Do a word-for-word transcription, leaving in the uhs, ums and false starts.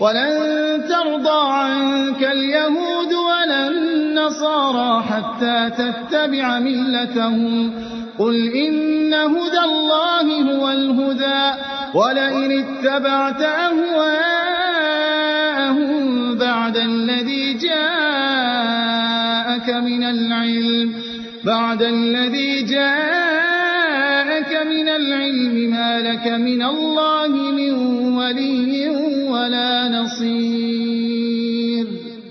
ولن ترضى عنك اليهود ولا النصارى حتى تتبع ملتهم قل إن هدى الله هو الهدى ولئن اتبعت أهواءهم بعد الذي جاءك من العلم بعد الذي جاءك من العلم ما لك من الله من ولي